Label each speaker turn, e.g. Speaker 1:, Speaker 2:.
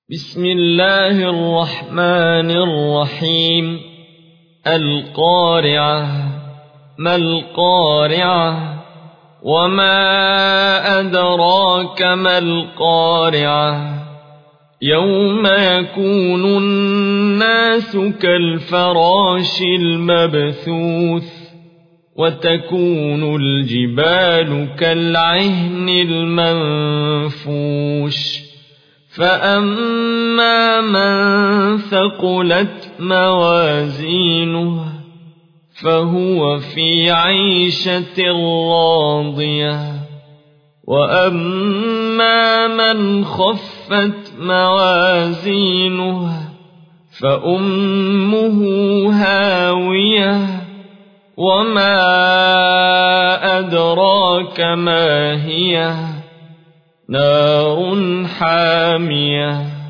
Speaker 1: بسم الله الرحمن الرحيم. القارعة. ما القارعة؟ وما أدراك ما القارعة؟ يوم يكون الناس كالفراش المبثوث وتكون الجبال كالعهن المنفوش فأما من ثقلت موازينه فهو في عيشة راضية وأما من خفت موازينه فأمه هاوية وما أدراك ما هي نار حامية.